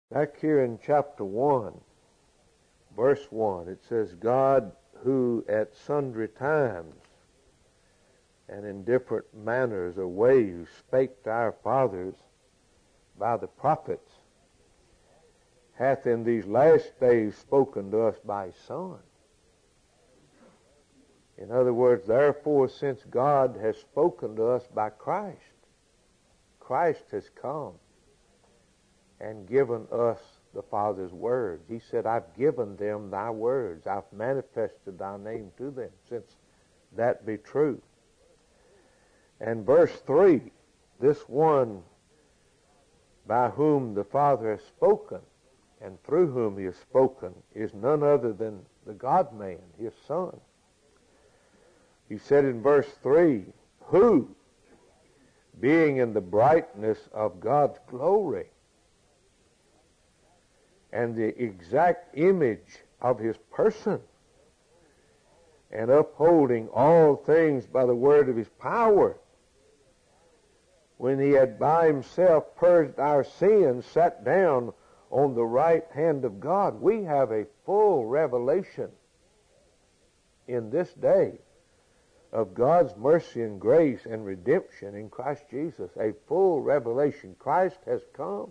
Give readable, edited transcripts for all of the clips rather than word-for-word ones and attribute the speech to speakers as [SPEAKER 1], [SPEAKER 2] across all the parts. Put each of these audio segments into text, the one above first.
[SPEAKER 1] Back here in chapter 1, verse 1, it says, God who at sundry times and in different manners or ways spake to our fathers by the prophets, hath in these last days spoken to us by his Son. In other words, therefore, since God has spoken to us by Christ, Christ has come and given us the Father's words. He said, I've given them thy words. I've manifested thy name to them, since that be true. And verse 3, this one by whom the Father has spoken and through whom he has spoken is none other than the God-man, his Son. He said in verse 3, who, being in the brightness of God's glory and the exact image of his person, and upholding all things by the word of his power, when he had by himself purged our sins, sat down on the right hand of God. We have a full revelation in this day of God's mercy and grace and redemption in Christ Jesus. A full revelation. Christ has come.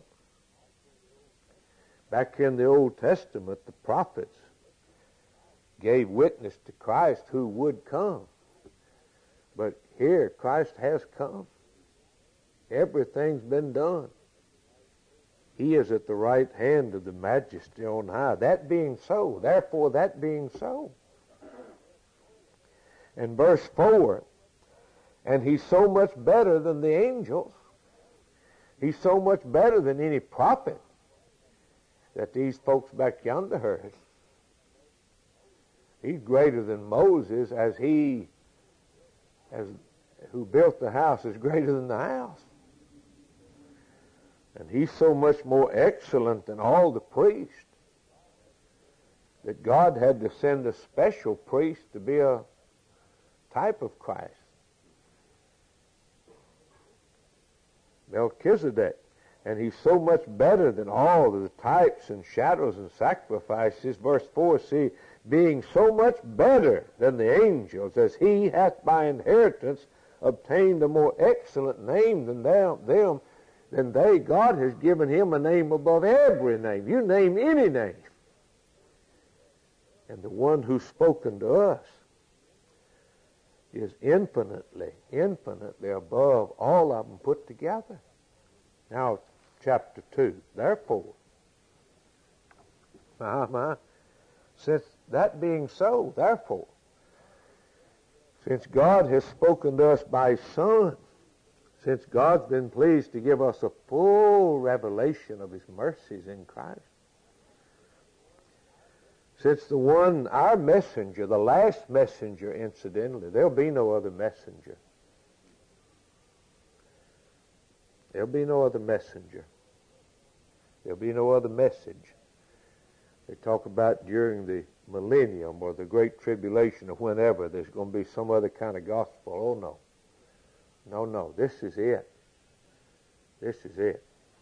[SPEAKER 1] Back in the Old Testament, the prophets gave witness to Christ who would come. But here, Christ has come. Everything's been done. He is at the right hand of the Majesty on high. That being so, therefore that being so. And verse 4, and he's so much better than the angels. He's so much better than any prophet that these folks back yonder heard. He's greater than Moses, as who built the house is greater than the house. And he's so much more excellent than all the priests that God had to send a special priest to be a type of Christ. Melchizedek. And he's so much better than all of the types and shadows and sacrifices. Verse 4, see, being so much better than the angels, as he hath by inheritance obtained a more excellent name than them, than they. God has given him a name above every name. You name any name. And the one who's spoken to us is infinitely, infinitely above all of them put together. Now, chapter 2. Therefore, since that being so, therefore, since God has spoken to us by his Son, since God's been pleased to give us a full revelation of his mercies in Christ, since the one, our messenger, the last messenger, incidentally, there'll be no other messenger. There'll be no other messenger. There'll be no other message. They talk about during the millennium or the great tribulation or whenever there's going to be some other kind of gospel. Oh, no. No. This is it. This is it.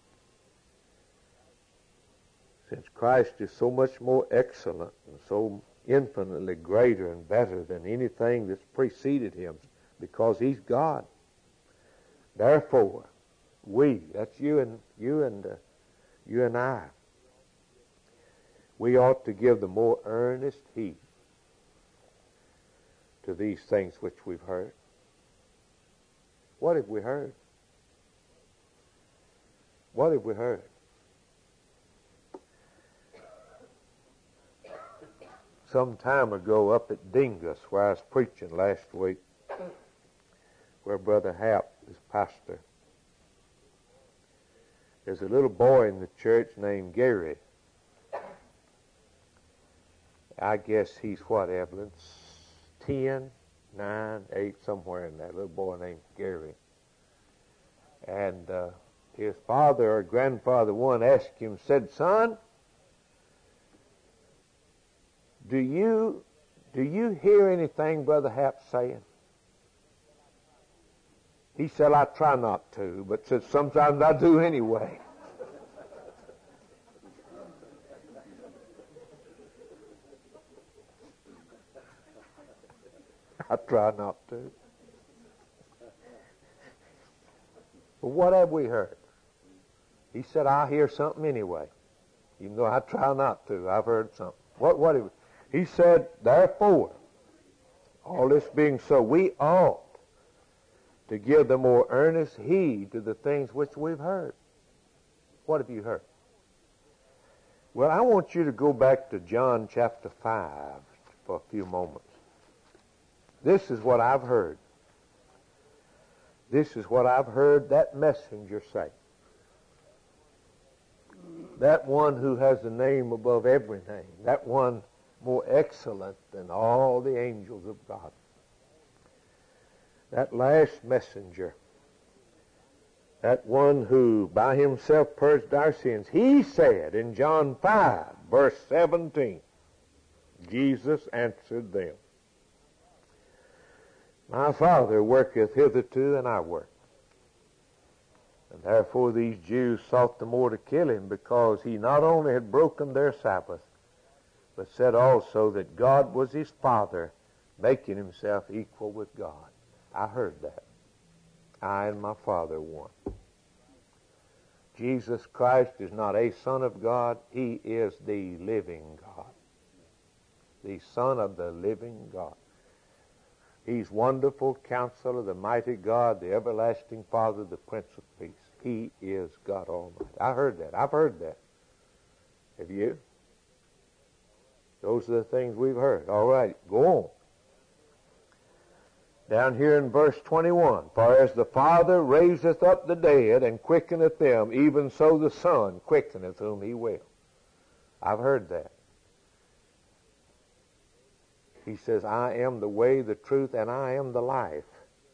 [SPEAKER 1] Since Christ is so much more excellent and so infinitely greater and better than anything that's preceded him, because he's God. Therefore, that's you and I, we ought to give the more earnest heed to these things which we've heard. What have we heard? What have we heard? Some time ago up at Dingus, where I was preaching last week, where Brother Hap is pastor, there's a little boy in the church named Gary. I guess he's what, Evelyn? 10, 9, 8, somewhere in that. Little boy named Gary. And his father or grandfather one asked him, said, son, do you hear anything Brother Hap's saying? He said, I try not to, but said sometimes I do anyway. I try not to. But what have we heard? He said, I'll hear something anyway. Even though I try not to, I've heard something. What he said, therefore, all this being so, we ought to give the more earnest heed to the things which we've heard. What have you heard? Well, I want you to go back to John chapter 5 for a few moments. This is what I've heard. This is what I've heard that messenger say. That one who has the name above every name. That one more excellent than all the angels of God. That last messenger. That one who by himself purged our sins. He said in John 5, verse 17, Jesus answered them, my Father worketh hitherto, and I work. And therefore these Jews sought the more to kill him, because he not only had broken their Sabbath, but said also that God was his Father, making himself equal with God. I heard that. I and my Father one. Jesus Christ is not a Son of God. He is the living God. The Son of the living God. He's wonderful Counselor, the mighty God, the everlasting Father, the Prince of Peace. He is God Almighty. I heard that. I've heard that. Have you? Those are the things we've heard. All right, go on. Down here in verse 21, for as the Father raiseth up the dead and quickeneth them, even so the Son quickeneth whom he will. I've heard that. He says, I am the way, the truth, and I am the life.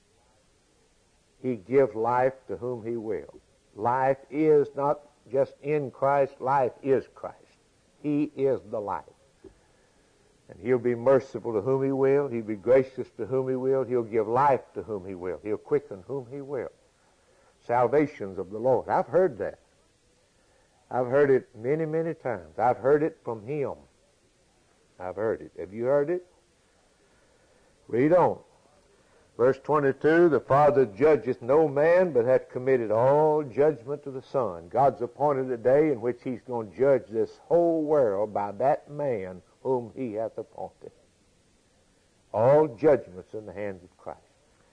[SPEAKER 1] He gives life to whom he will. Life is not just in Christ. Life is Christ. He is the life. And he'll be merciful to whom he will. He'll be gracious to whom he will. He'll give life to whom he will. He'll quicken whom he will. Salvations of the Lord. I've heard that. I've heard it many, many times. I've heard it from him. I've heard it. Have you heard it? Read on. Verse 22, the Father judgeth no man, but hath committed all judgment to the Son. God's appointed a day in which he's going to judge this whole world by that man whom he hath appointed. All judgments in the hands of Christ.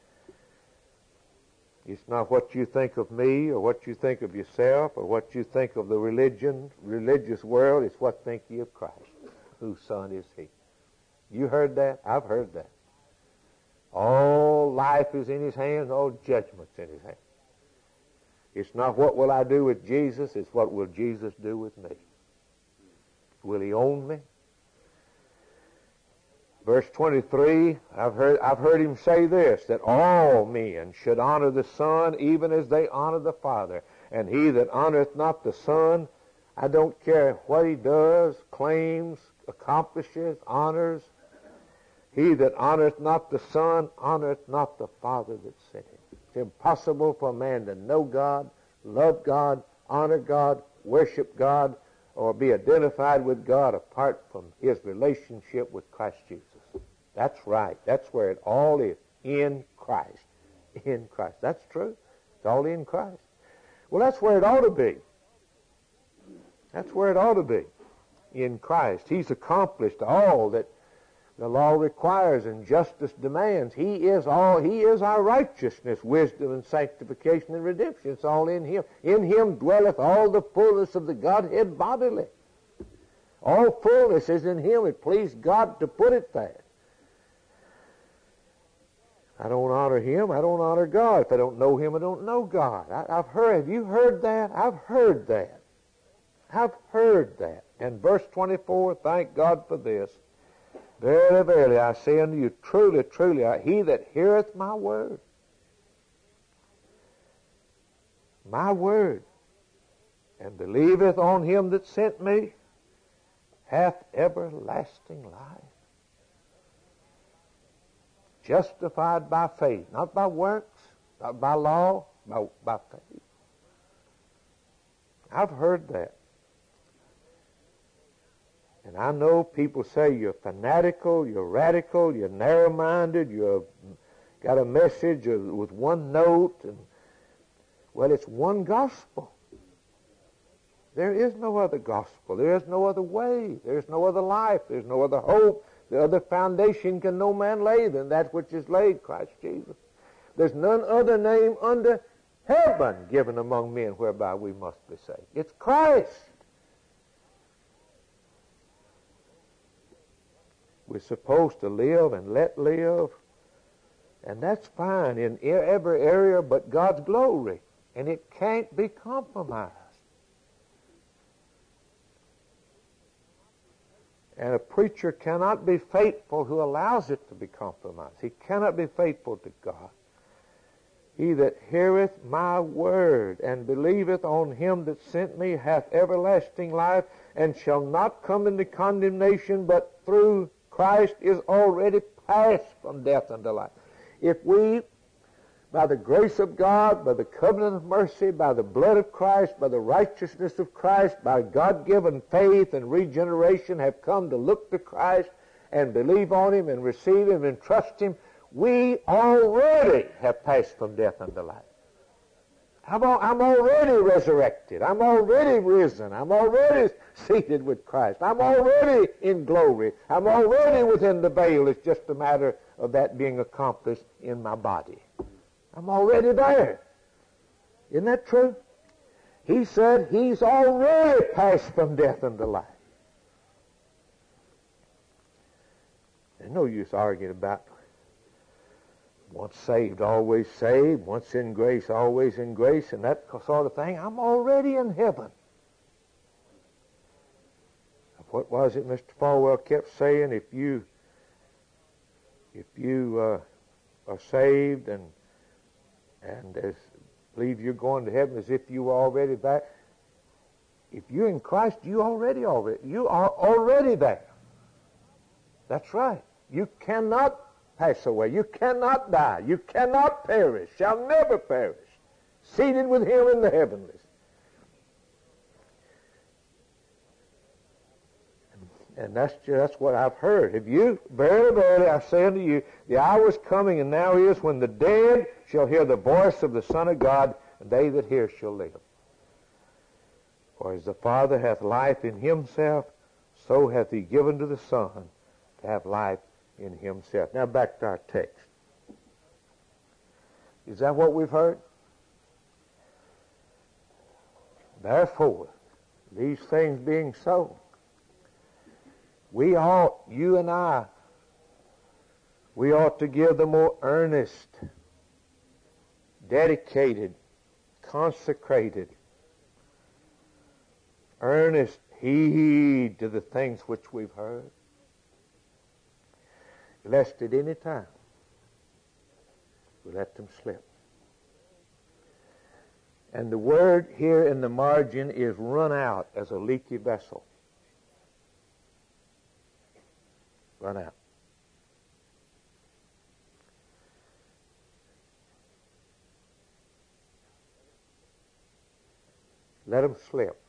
[SPEAKER 1] It's not what you think of me, or what you think of yourself, or what you think of the religious world. It's what think ye of Christ, whose Son is he. You heard that? I've heard that. All life is in his hands, all judgment's in his hands. It's not what will I do with Jesus, it's what will Jesus do with me. Will he own me? Verse 23, I've heard him say this, that all men should honor the Son even as they honor the Father. And he that honoreth not the Son, I don't care what he does, claims, accomplishes, honors. He that honoreth not the Son, honoreth not the Father that sent him. It's impossible for a man to know God, love God, honor God, worship God, or be identified with God apart from his relationship with Christ Jesus. That's right. That's where it all is. In Christ. In Christ. That's true. It's all in Christ. Well, that's where it ought to be. That's where it ought to be. In Christ. He's accomplished all that the law requires and justice demands. He is our righteousness, wisdom and sanctification and redemption. It's all in him. In him dwelleth all the fullness of the Godhead bodily. All fullness is in him. It pleased God to put it there. I don't honor him, I don't honor God. If I don't know him, I don't know God. Have you heard that? I've heard that. I've heard that. And verse 24, thank God for this. Verily, verily, I say unto you, truly, truly, he that heareth my word, and believeth on him that sent me, hath everlasting life. Justified by faith, not by works, not by law, by faith. I've heard that. And I know people say you're fanatical, you're radical, you're narrow-minded, you've got a message with one note. Well, it's one gospel. There is no other gospel. There is no other way. There is no other life. There is no other hope. The other foundation can no man lay than that which is laid, Christ Jesus. There's none other name under heaven given among men whereby we must be saved. It's Christ. We're supposed to live and let live, and that's fine in every area but God's glory, and it can't be compromised. And a preacher cannot be faithful who allows it to be compromised. He cannot be faithful to God. He that heareth my word and believeth on him that sent me hath everlasting life, and shall not come into condemnation, but through Christ is already passed from death unto life. If we, by the grace of God, by the covenant of mercy, by the blood of Christ, by the righteousness of Christ, by God-given faith and regeneration, have come to look to Christ and believe on him and receive him and trust him, we already have passed from death unto life. I'm already resurrected. I'm already risen. I'm already seated with Christ. I'm already in glory. I'm already within the veil. It's just a matter of that being accomplished in my body. I'm already there. Isn't that true? He said he's already passed from death unto life. There's no use arguing about once saved, always saved, once in grace, always in grace, and that sort of thing. I'm already in heaven. What was it Mr. Falwell kept saying? If you are saved and believe you're going to heaven as if you were already there, if you're in Christ, you are already there. That's right. You cannot pass away. You cannot die. You cannot perish. Shall never perish. Seated with him in the heavenlies. And that's what I've heard. If you, verily, verily, I say unto you, the hour is coming, and now is, when the dead shall hear the voice of the Son of God, and they that hear shall live. For as the Father hath life in himself, so hath he given to the Son to have life in himself. Now back to our text. Is that what we've heard? Therefore, these things being so, we ought, you and I, we ought to give the more earnest, dedicated, consecrated, earnest heed to the things which we've heard, lest at any time we let them slip. And the word here in the margin is run out as a leaky vessel. Run out. Let them slip.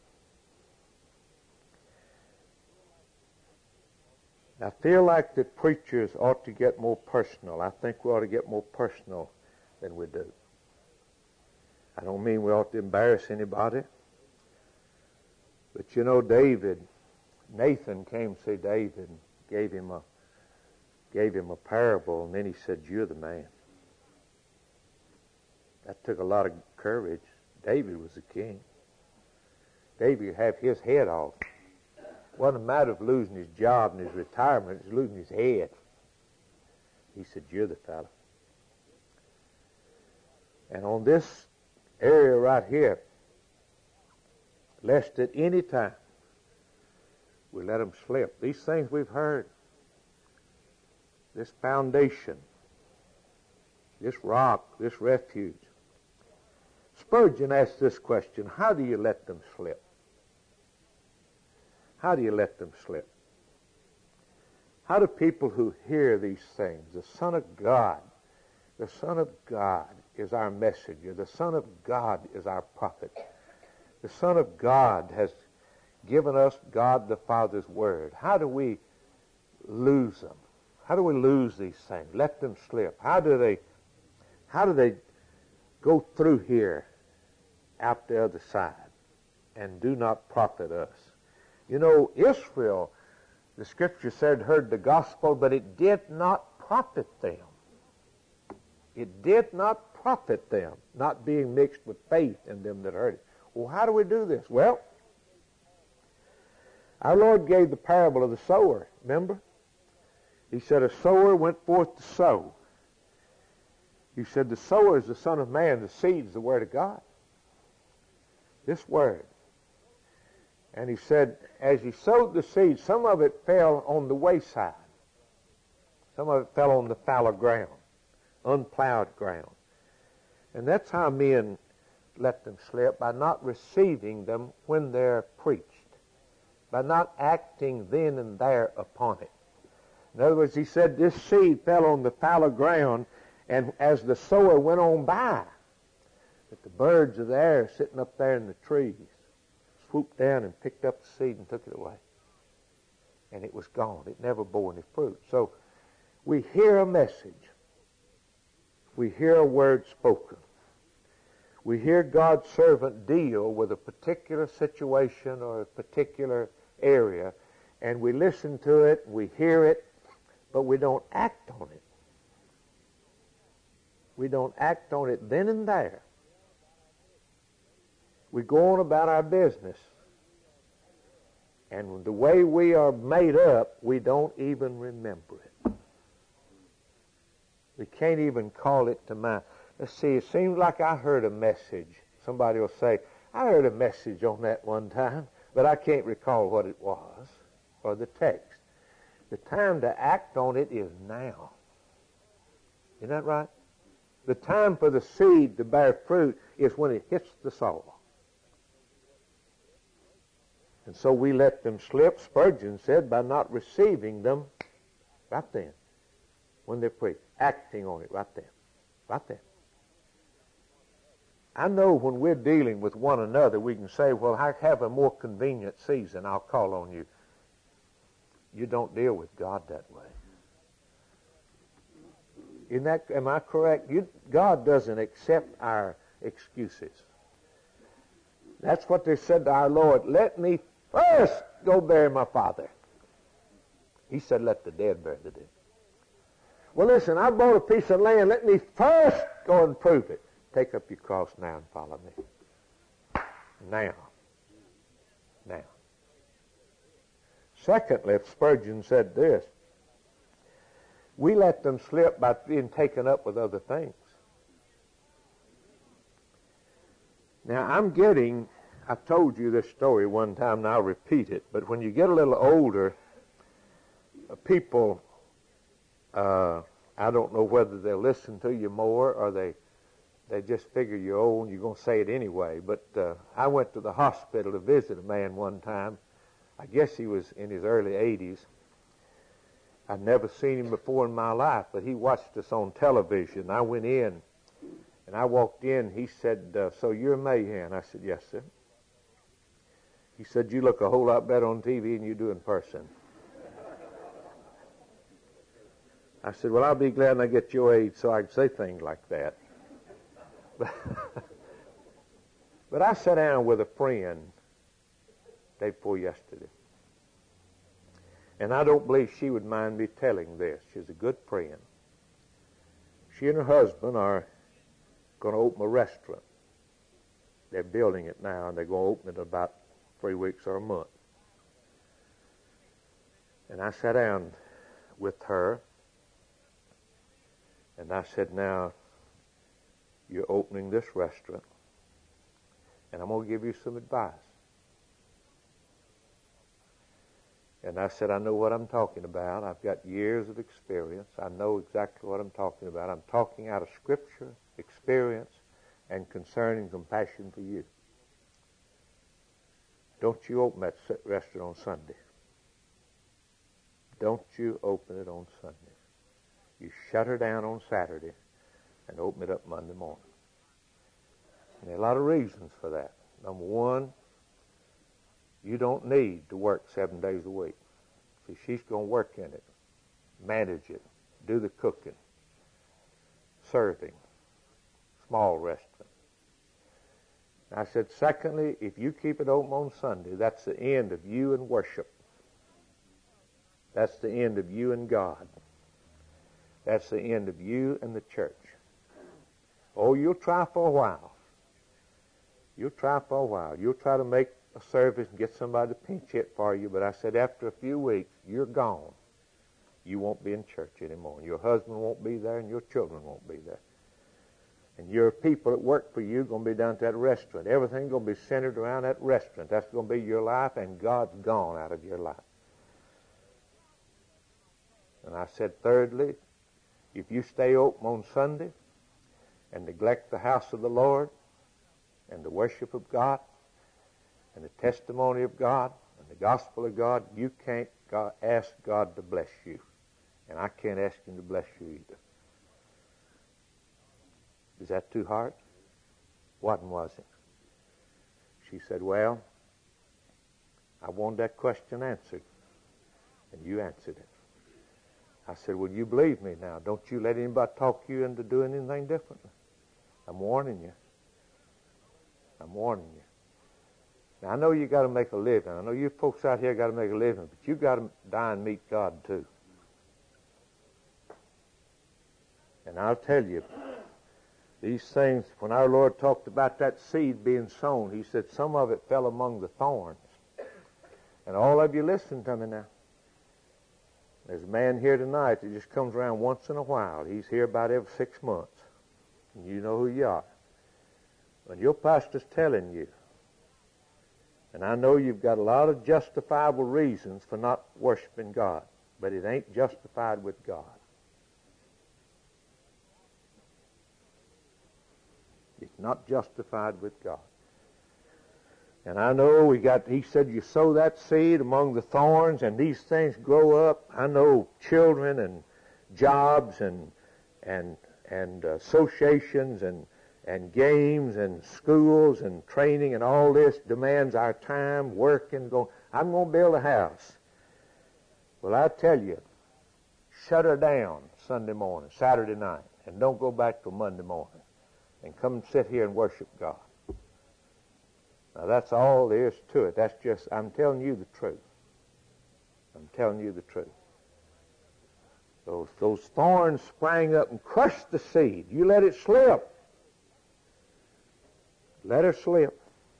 [SPEAKER 1] I feel like the preachers ought to get more personal. I think we ought to get more personal than we do. I don't mean we ought to embarrass anybody. But you know, Nathan came to see David and gave him a parable, and then he said, "You're the man." That took a lot of courage. David was the king. David could have his head off. It wasn't a matter of losing his job and his retirement, it was losing his head. He said, "You're the fellow." And on this area right here, lest at any time we let them slip. These things we've heard, this foundation, this rock, this refuge. Spurgeon asked this question: how do you let them slip? How do you let them slip? How do people who hear these things, the Son of God is our messenger, the Son of God is our prophet, the Son of God has given us God the Father's Word. How do we lose them? How do we lose these things? Let them slip. How do they go through here out the other side and do not profit us? You know, Israel, the Scripture said, heard the gospel, but it did not profit them. It did not profit them, not being mixed with faith in them that heard it. Well, how do we do this? Well, our Lord gave the parable of the sower, remember? He said, a sower went forth to sow. He said, the sower is the Son of Man, the seed is the Word of God. This Word. And he said, as he sowed the seed, some of it fell on the wayside. Some of it fell on the fallow ground, unplowed ground. And that's how men let them slip, by not receiving them when they're preached, by not acting then and there upon it. In other words, he said this seed fell on the fallow ground, and as the sower went on by, that the birds of the air sitting up there in the trees swooped down and picked up the seed and took it away. And it was gone. It never bore any fruit. So we hear a message. We hear a word spoken. We hear God's servant deal with a particular situation or a particular area, and we listen to it, we hear it, but we don't act on it. We don't act on it then and there. We go on about our business. And the way we are made up, we don't even remember it. We can't even call it to mind. Let's see, it seems like I heard a message. Somebody will say, I heard a message on that one time, but I can't recall what it was or the text. The time to act on it is now. Isn't that right? The time for the seed to bear fruit is when it hits the soil. And so we let them slip, Spurgeon said, by not receiving them right then, when they're preached, acting on it right then, right then. I know when we're dealing with one another, we can say, well, I have a more convenient season, I'll call on you. You don't deal with God that way. Am I correct? God doesn't accept our excuses. That's what they said to our Lord. Let me first go bury my father. He said, let the dead bury the dead. Well, listen, I bought a piece of land. Let me first go and prove it. Take up your cross now and follow me. Now. Now. Secondly, Spurgeon said this. We let them slip by being taken up with other things. Now, I've told you this story one time, and I'll repeat it, but when you get a little older, people, I don't know whether they'll listen to you more or they just figure you're old and you're going to say it anyway. But I went to the hospital to visit a man one time. I guess he was in his early 80s. I'd never seen him before in my life, but he watched us on television. I went in, and I walked in. He said, so you're Mahan? I said, yes, sir. He said, you look a whole lot better on TV than you do in person. I said, well, I'll be glad when I get your age so I can say things like that. But I sat down with a friend day before yesterday. And I don't believe she would mind me telling this. She's a good friend. She and her husband are going to open a restaurant. They're building it now, and they're going to open it in about 3 weeks or a month. And I sat down with her, and I said, now, you're opening this restaurant, and I'm going to give you some advice. And I said, I know what I'm talking about. I've got years of experience. I know exactly what I'm talking about. I'm talking out of Scripture, experience, and concern and compassion for you. Don't you open that restaurant on Sunday. Don't you open it on Sunday. You shut her down on Saturday and open it up Monday morning. And there are a lot of reasons for that. Number one, You don't need to work 7 days a week. See, she's going to work in it, manage it, do the cooking, serving, small restaurant. I said, secondly, if you keep it open on Sunday, that's the end of you and worship. That's the end of you and God. That's the end of you and the church. Oh, you'll try for a while. You'll try for a while. You'll try to make a service and get somebody to pinch hit for you, but I said after a few weeks, you're gone. You won't be in church anymore. Your husband won't be there, and your children won't be there. And your people that work for you are going to be down at that restaurant. Everything's going to be centered around that restaurant. That's going to be your life, and God's gone out of your life. And I said, thirdly, if you stay open on Sunday and neglect the house of the Lord and the worship of God and the testimony of God and the gospel of God, you can't ask God to bless you. And I can't ask Him to bless you either. Is that too hard? What was it? She said, well, I wanted that question answered, and you answered it. I said, well, you believe me now. Don't you let anybody talk you into doing anything differently. I'm warning you. I'm warning you. Now, I know you got to make a living. I know you folks out here got to make a living, but you got to die and meet God too. And I'll tell you, these things, when our Lord talked about that seed being sown, He said some of it fell among the thorns. And all of you listen to me now. There's a man here tonight that just comes around once in a while. He's here about every 6 months. And you know who you are. When your pastor's telling you, and I know you've got a lot of justifiable reasons for not worshiping God, but it ain't justified with God. It's not justified with God. And I know He said you sow that seed among the thorns and these things grow up. I know children and jobs and associations and games and schools and training and all this demands our time, work, and going. I'm going to build a house. Well, I tell you, shut her down Sunday morning, Saturday night, and don't go back till Monday morning. And come and sit here and worship God. Now, that's all there is to it. That's just, I'm telling you the truth. I'm telling you the truth. Those thorns sprang up and crushed the seed. You let it slip. Let her slip.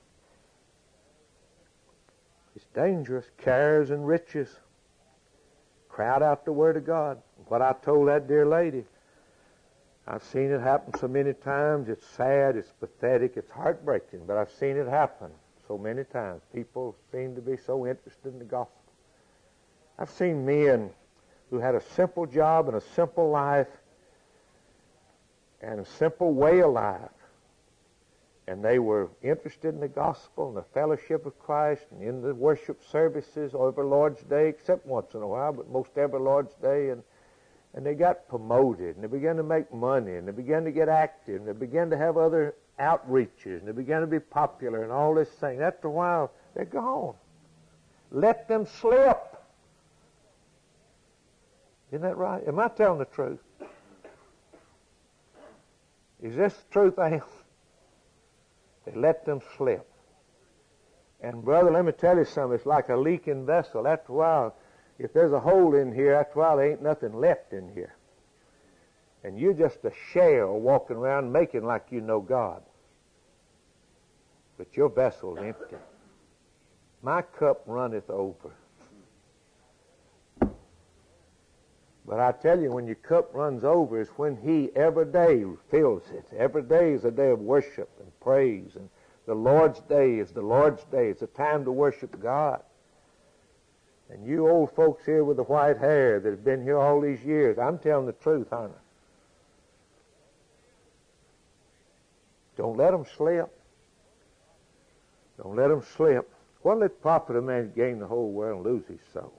[SPEAKER 1] It's dangerous. Cares and riches crowd out the Word of God. What I told that dear lady, I've seen it happen so many times. It's sad, it's pathetic, it's heartbreaking, but I've seen it happen so many times. People seem to be so interested in the gospel. I've seen men who had a simple job and a simple life and a simple way of life, and they were interested in the gospel and the fellowship of Christ and in the worship services every Lord's Day, except once in a while, but most every Lord's Day, and they got promoted, and they began to make money, and they began to get active, and they began to have other outreaches, and they began to be popular and all this thing. After a while, they're gone. Let them slip. Isn't that right? Am I telling the truth? Is this the truth, Al? They let them slip. And brother, let me tell you something. It's like a leaking vessel. After a while, if there's a hole in here, after a while, there ain't nothing left in here. And you're just a shell walking around making like you know God. But your vessel's empty. My cup runneth over. But I tell you, when your cup runs over, it's when He every day fills it. Every day is a day of worship and praise. And the Lord's Day is the Lord's Day. It's a time to worship God. And you old folks here with the white hair that have been here all these years, I'm telling the truth, honey. Don't let them slip. Don't let them slip. What'll it profit a man to gain the whole world and lose his soul?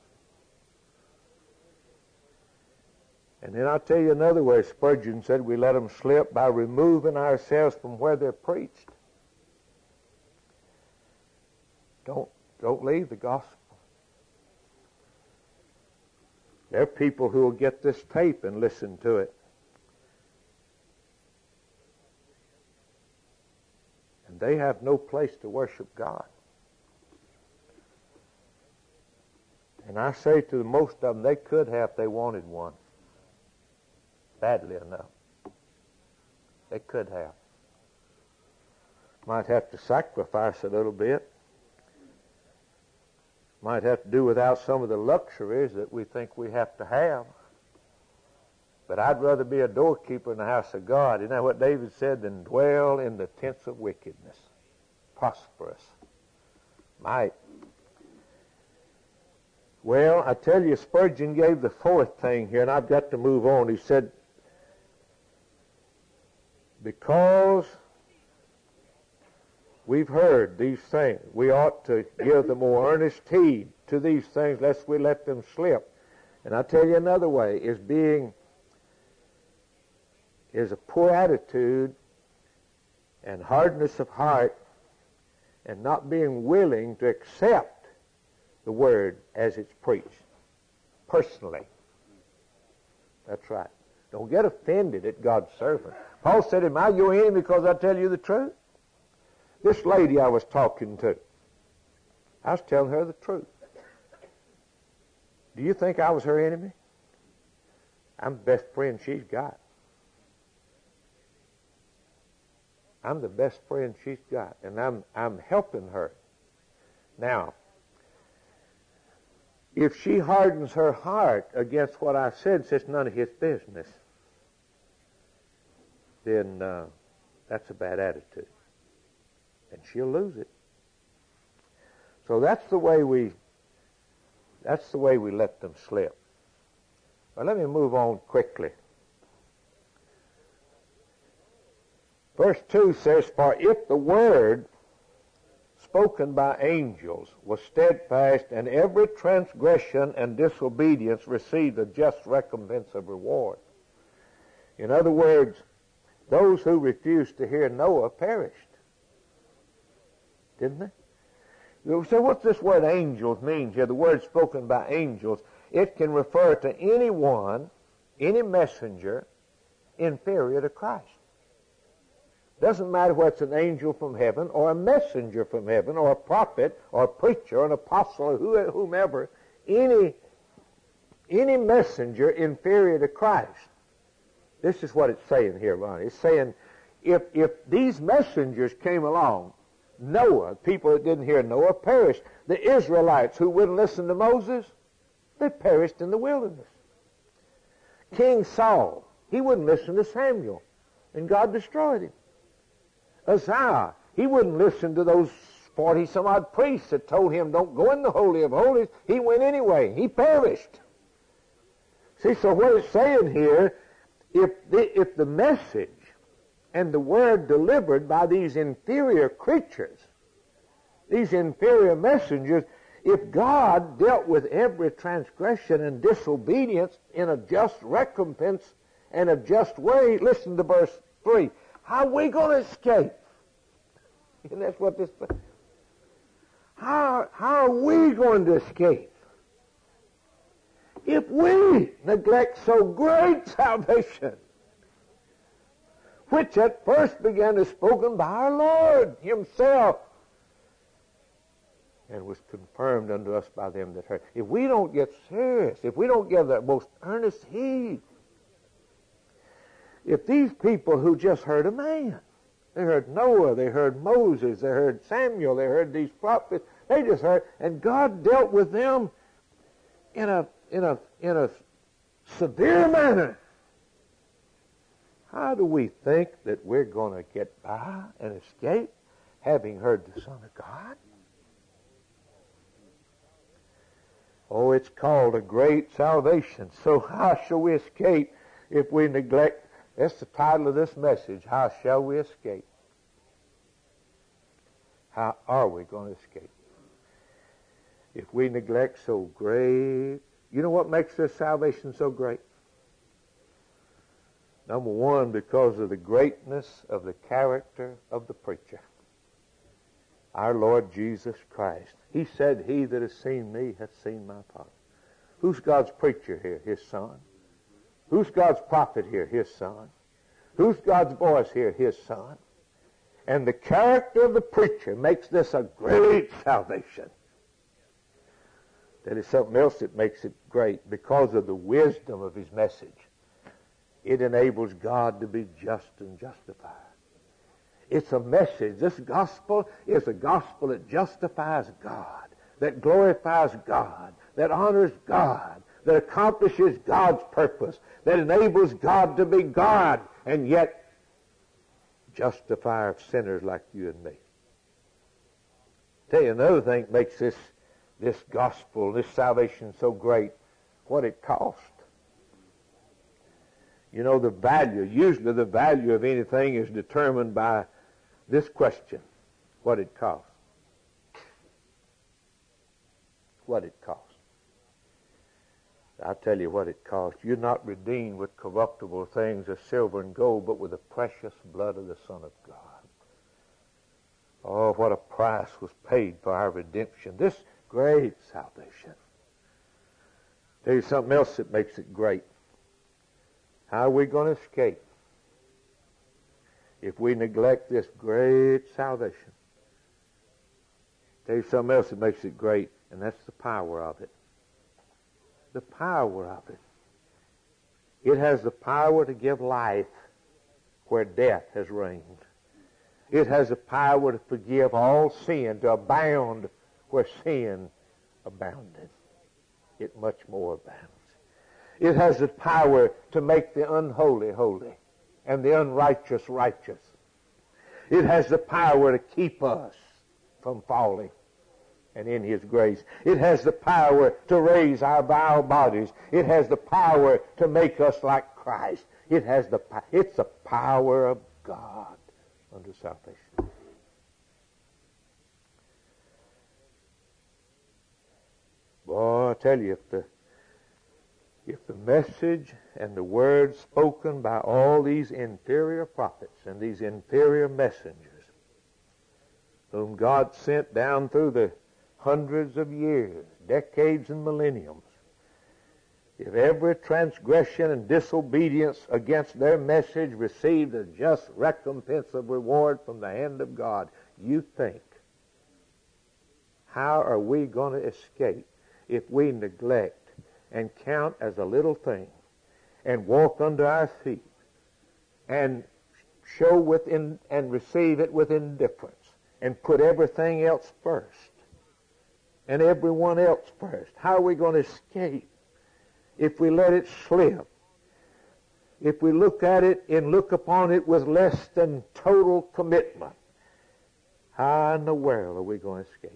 [SPEAKER 1] And then I'll tell you another way Spurgeon said we let them slip by removing ourselves from where they're preached. Don't Don't leave the gospel. There are people who will get this tape and listen to it. And they have no place to worship God. And I say to most of them, they could have if they wanted one. Badly enough. They could have. Might have to sacrifice a little bit. Might have to do without some of the luxuries that we think we have to have. But I'd rather be a doorkeeper in the house of God. Isn't that what David said? Than dwell in the tents of wickedness. Prosperous. Might. Well, I tell you, Spurgeon gave the fourth thing here, and I've got to move on. He said, because we've heard these things, we ought to give the more earnest heed to these things, lest we let them slip. And I tell you another way, is a poor attitude and hardness of heart and not being willing to accept the Word as it's preached, personally. That's right. Don't get offended at God's servant. Paul said, am I your enemy because I tell you the truth? This lady I was talking to, I was telling her the truth. Do you think I was her enemy? I'm the best friend she's got. I'm the best friend she's got, and I'm helping her. Now, if she hardens her heart against what I said, says none of his business, then that's a bad attitude. And she'll lose it. So that's the way we let them slip. But let me move on quickly. Verse 2 says, for if the word spoken by angels was steadfast, and every transgression and disobedience received a just recompense of reward. In other words, those who refused to hear Noah perished. Didn't they? You say, what's this word angels mean here? The word spoken by angels. It can refer to anyone, any messenger, inferior to Christ. Doesn't matter whether it's an angel from heaven or a messenger from heaven or a prophet or a preacher or an apostle or whomever. Any messenger inferior to Christ. This is what it's saying here, Ronnie. It's saying if these messengers came along, Noah, people that didn't hear Noah, perished. The Israelites who wouldn't listen to Moses, they perished in the wilderness. King Saul, he wouldn't listen to Samuel, and God destroyed him. Uzziah, he wouldn't listen to those 40-some-odd priests that told him, don't go in the Holy of Holies. He went anyway. He perished. See, so what it's saying here, if the message and the word delivered by these inferior creatures, these inferior messengers, if God dealt with every transgression and disobedience in a just recompense and a just way, listen to verse 3, how are we going to escape? And that's what this... How are we going to escape if we neglect so great salvation, which at first began to be spoken by our Lord himself, and was confirmed unto us by them that heard? If we don't get serious, if we don't give the most earnest heed, if these people who just heard a man, they heard Noah, they heard Moses, they heard Samuel, they heard these prophets, they just heard, and God dealt with them in a severe manner. How do we think that we're going to get by and escape having heard the Son of God? Oh, it's called a great salvation. So how shall we escape if we neglect? That's the title of this message. How shall we escape? How are we going to escape? If we neglect so great... You know what makes this salvation so great? Number one, because of the greatness of the character of the preacher. our Lord Jesus Christ. He said, he that has seen me hath seen my Father. Who's God's preacher here? His Son. Who's God's prophet here? His Son. Who's God's voice here? His Son. And the character of the preacher makes this a great salvation. That is something else that makes it great because of the wisdom of his message. It enables God to be just and justified. It's a message. This gospel is a gospel that justifies God, that glorifies God, that honors God, that accomplishes God's purpose, that enables God to be God and yet justifier of sinners like you and me. Tell you another thing that makes this gospel, this salvation so great, what it cost. You know, the value, usually the value of anything is determined by this question, what it cost. What it cost. I'll tell you what it cost. You're not redeemed with corruptible things as silver and gold, but with the precious blood of the Son of God. Oh, what a price was paid for our redemption. This great salvation. Tell you something else that makes it great. How are we going to escape if we neglect this great salvation? Tell you something else that makes it great, and that's the power of it. The power of it. It has the power to give life where death has reigned. It has the power to forgive all sin, to abound where sin abounded. It much more abounds. It has the power to make the unholy holy and the unrighteous righteous. It has the power to keep us from falling and in His grace. It has the power to raise our vile bodies. It has the power to make us like Christ. It's the power of God unto salvation. Boy, I tell you, if the message and the words spoken by all these inferior prophets and these inferior messengers whom God sent down through the hundreds of years, decades and millenniums, if every transgression and disobedience against their message received a just recompense of reward from the hand of God, you think, how are we going to escape if we neglect and count as a little thing and walk under our feet and show within and receive it with indifference and put everything else first and everyone else first? How are we going to escape if we let it slip? If we look at it and look upon it with less than total commitment, how in the world are we going to escape?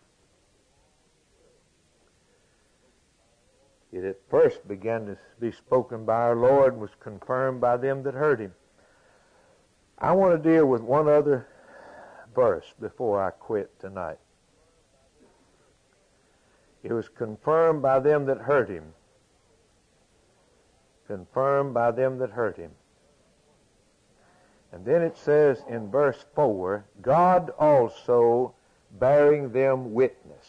[SPEAKER 1] It at first began to be spoken by our Lord and was confirmed by them that heard Him. I want to deal with one other verse before I quit tonight. It was confirmed by them that heard Him. Confirmed by them that heard Him. And then it says in verse 4, God also bearing them witness,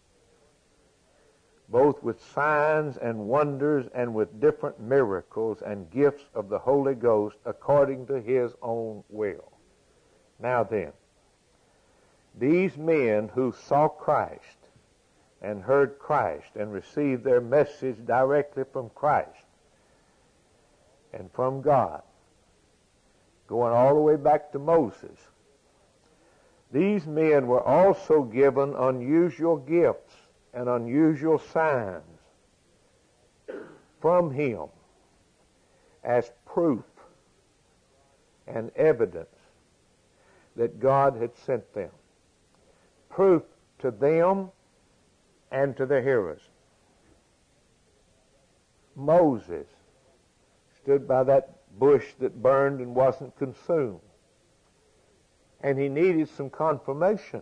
[SPEAKER 1] both with signs and wonders and with different miracles and gifts of the Holy Ghost according to His own will. Now then, these men who saw Christ and heard Christ and received their message directly from Christ and from God, going all the way back to Moses, these men were also given unusual gifts and unusual signs from Him as proof and evidence that God had sent them. Proof to them and to the hearers. Moses stood by that bush that burned and wasn't consumed, and he needed some confirmation.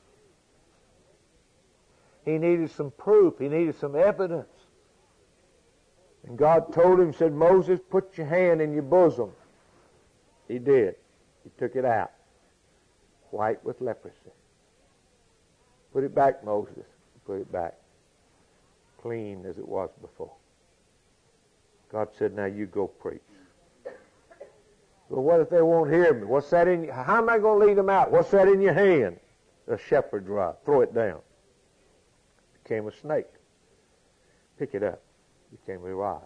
[SPEAKER 1] He needed some proof. He needed some evidence. And God told him, said, Moses, put your hand in your bosom. He did. He took it out, white with leprosy. Put it back, Moses. Put it back. Clean as it was before. God said, now you go preach. Well, what if they won't hear me? What's that in? How am I going to lead them out? What's that in your hand? A shepherd's rod. Throw it down. Became a snake. Pick it up. Became a rod.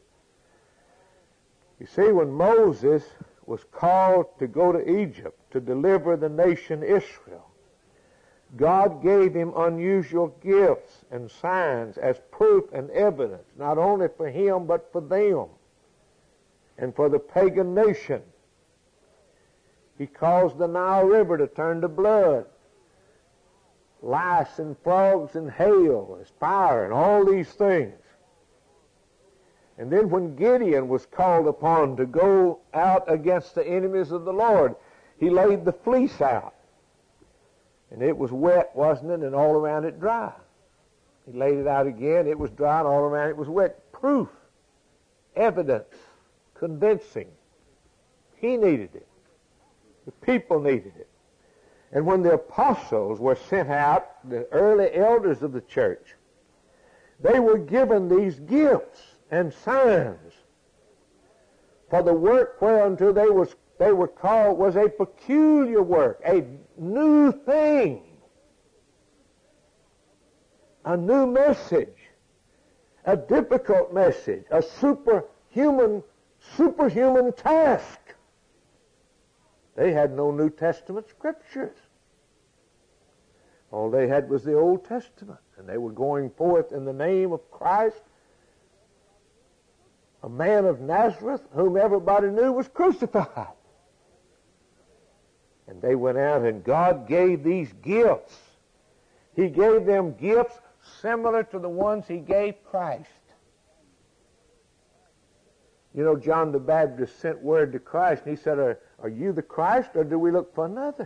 [SPEAKER 1] You see, when Moses was called to go to Egypt to deliver the nation Israel, God gave him unusual gifts and signs as proof and evidence, not only for him but for them and for the pagan nation. He caused the Nile River to turn to blood. Lice and frogs and hail and fire and all these things. And then when Gideon was called upon to go out against the enemies of the Lord, he laid the fleece out. And it was wet, wasn't it? And all around it dry. He laid it out again. It was dry, and all around it was wet. Proof, evidence, convincing. He needed it. The people needed it. And when the apostles were sent out, the early elders of the church, they were given these gifts and signs. For the work whereunto they were called was a peculiar work, a new thing, a new message, a difficult message, a superhuman task. They had no New Testament scriptures. All they had was the Old Testament, and they were going forth in the name of Christ, a man of Nazareth whom everybody knew was crucified. And they went out, and God gave these gifts. He gave them gifts similar to the ones He gave Christ. You know, John the Baptist sent word to Christ, and he said, are you the Christ, or do we look for another?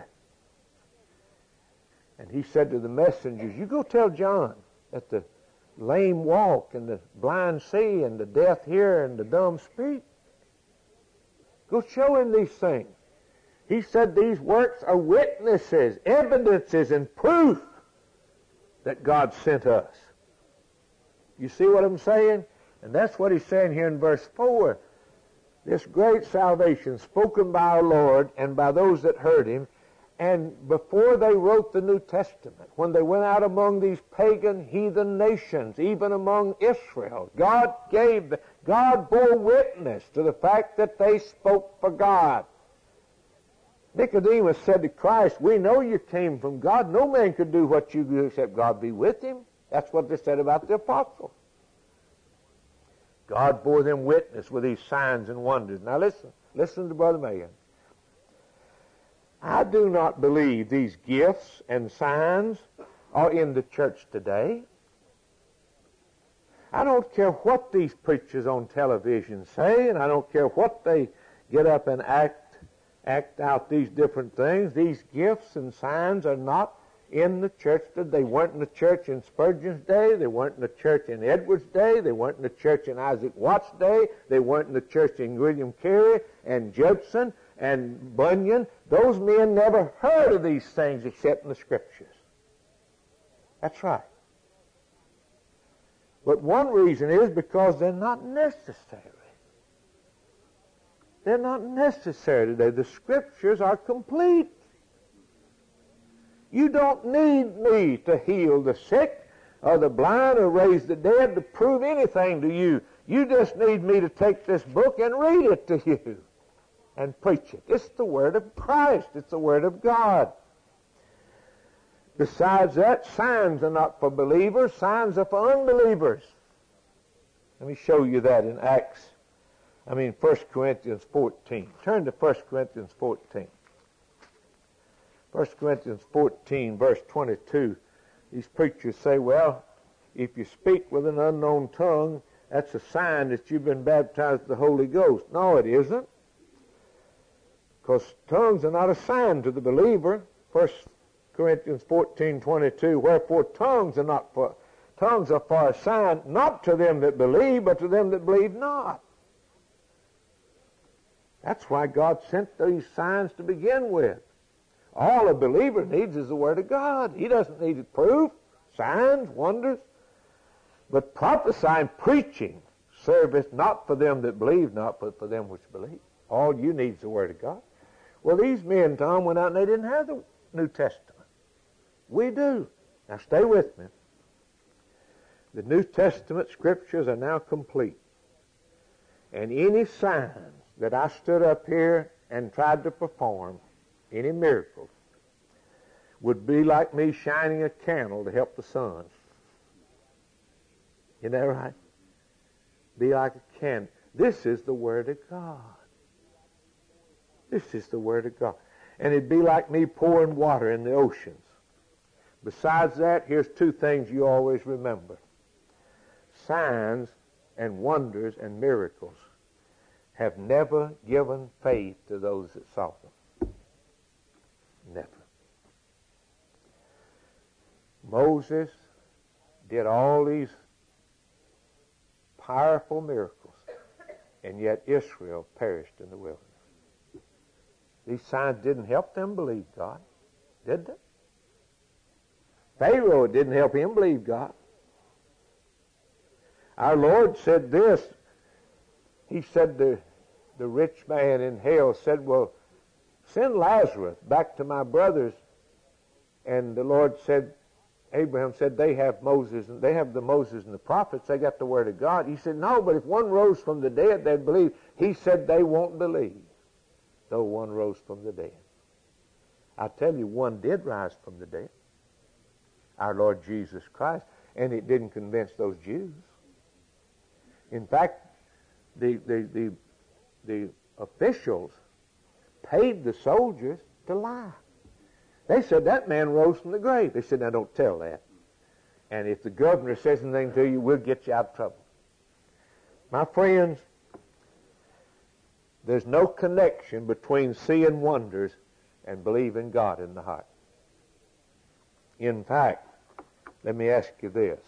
[SPEAKER 1] And he said to the messengers, you go tell John that the lame walk, and the blind see, and the deaf hear, and the dumb speak. Go show him these things. He said these works are witnesses, evidences, and proof that God sent us. You see what I'm saying? And that's what he's saying here in verse 4. This great salvation spoken by our Lord and by those that heard Him. And before they wrote the New Testament, when they went out among these pagan, heathen nations, even among Israel, God bore witness to the fact that they spoke for God. Nicodemus said to Christ, we know you came from God. No man could do what you do except God be with him. That's what they said about the apostles. God bore them witness with these signs and wonders. Now listen to Brother Mahan. I do not believe these gifts and signs are in the church today. I don't care what these preachers on television say, and I don't care what they get up and act out these different things. These gifts and signs are not in the church. They weren't in the church in Spurgeon's day. They weren't in the church in Edwards' day. They weren't in the church in Isaac Watts' day. They weren't in the church in William Carey and Judson and Bunyan. Those men never heard of these things except in the Scriptures. That's right. But one reason is because they're not necessary. They're not necessary today. The Scriptures are complete. You don't need me to heal the sick or the blind or raise the dead to prove anything to you. You just need me to take this book and read it to you and preach it. It's the Word of Christ. It's the Word of God. Besides that, signs are not for believers. Signs are for unbelievers. Let me show you that in 1 Corinthians 14. Turn to 1 Corinthians 14. 1 Corinthians 14, verse 22. These preachers say, well, if you speak with an unknown tongue, that's a sign that you've been baptized with the Holy Ghost. No, it isn't. Because tongues are not a sign to the believer. 1 Corinthians 14, 22. Wherefore tongues are for a sign, not to them that believe, but to them that believe not. That's why God sent these signs to begin with. All a believer needs is the Word of God. He doesn't need proof, signs, wonders. But prophesying, preaching, service, not for them that believe not, but for them which believe. All you need is the Word of God. Well, these men, Tom, went out and they didn't have the New Testament. We do. Now stay with me. The New Testament scriptures are now complete. And any signs that I stood up here and tried to perform, any miracles, would be like me shining a candle to help the sun. Isn't that right? Be like a candle. This is the Word of God. This is the Word of God. And it'd be like me pouring water in the oceans. Besides that, here's two things you always remember. Signs and wonders and miracles have never given faith to those that saw them. Never. Moses did all these powerful miracles, and yet Israel perished in the wilderness. These signs didn't help them believe God, did they? Pharaoh didn't help him believe God. Our Lord said this. He said the rich man in hell said, well, send Lazarus back to my brothers. And the Lord said, Abraham said, they have Moses, and they have the Moses and the prophets. They got the Word of God. He said, no, but if one rose from the dead, they'd believe. He said they won't believe, though one rose from the dead. I tell you, one did rise from the dead, our Lord Jesus Christ, and it didn't convince those Jews. In fact, the officials paid the soldiers to lie. They said, that man rose from the grave. They said, now don't tell that. And if the governor says anything to you, we'll get you out of trouble. My friends, there's no connection between seeing wonders and believing God in the heart. In fact, let me ask you this.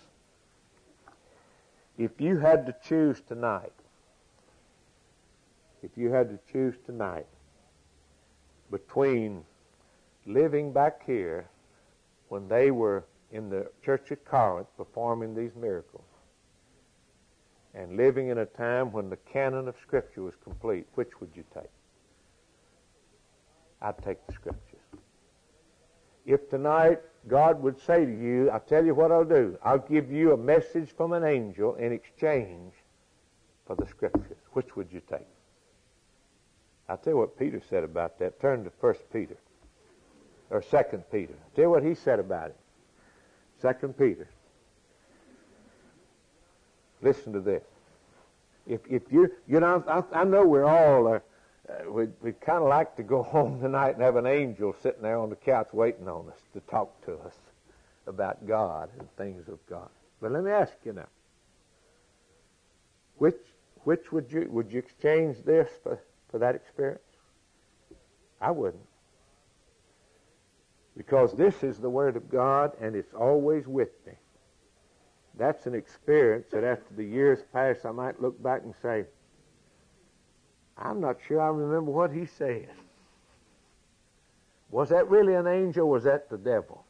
[SPEAKER 1] If you had to choose tonight, between living back here when they were in the church at Corinth performing these miracles and living in a time when the canon of Scripture was complete, which would you take? I'd take the Scriptures. If tonight God would say to you, I'll tell you what I'll do. I'll give you a message from an angel in exchange for the Scriptures. Which would you take? I'll tell you what Peter said about that. Turn to 1 Peter. Or 2 Peter. I'll tell you what he said about it. 2 Peter. Listen to this. If you know, I know we're all, we'd kind of like to go home tonight and have an angel sitting there on the couch waiting on us to talk to us about God and things of God. But let me ask you now. Which would you exchange this for that experience? I wouldn't. Because this is the Word of God, and it's always with me. That's an experience that after the years pass, I might look back and say, I'm not sure I remember what he said. Was that really an angel, or was that the devil?